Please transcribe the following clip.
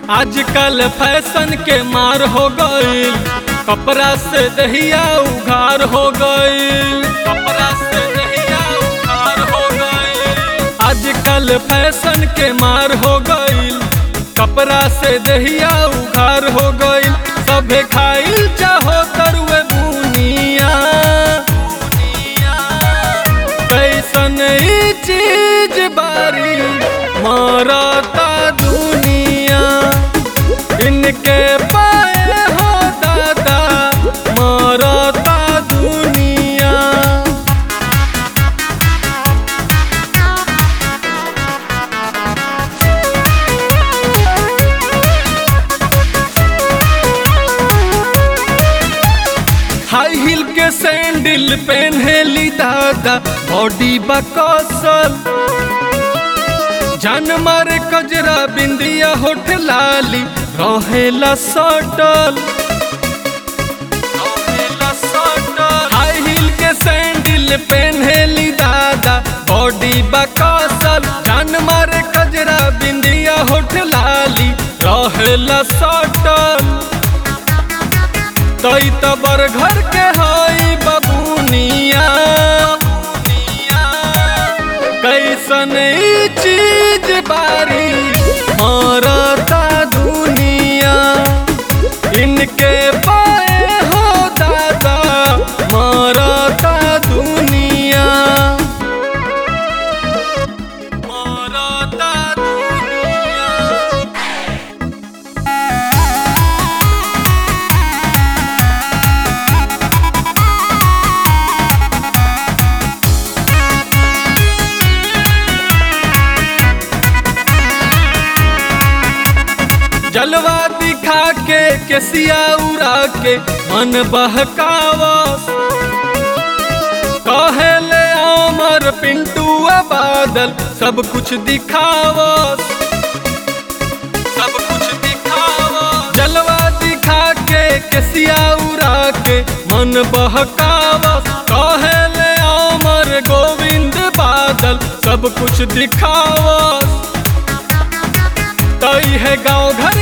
आजकल फैशन के मार हो गईल, कपड़ा से दहिया उघार हो गईल, कपड़ा से दहिया उघार हो गईल। आजकल फैशन के मार हो गईल, कपड़ा से दहिया उघार हो गईल। सभे खाइल चाहो तरुए बुनिया, कैसन ई चीज बारी मारता दुनिया। इनके पाए हो दादा मारता दुनिया। हाई हिल के सैंडल पहनेली दादा, बॉडी बकसल जान मारे कजरा बिंदिया होठ लाली, रहेला सटल। हाई हिल के सैंडल पहनेली दादा, बॉडी बकसल जान मारे कजरा बिंदिया होठ लाली, रहेला सटल। तई तबर घर के हई बबुनिया, कैसन ई चीज बारी मारता दुनिया। इनके पाए हो दादा मारता दुनिया, मारता दुनिया। जलवा दिखा के केसिया उड़ा के मन बहकावस, कहेले अमर पिंटू बादल सब कुछ दिखावस, सब कुछ दिखावस। जलवा दिखा के केसिया उड़ा के मन बहकावस, कहेले अमर गोविंद बादल सब कुछ दिखावस। तई है गाँव घर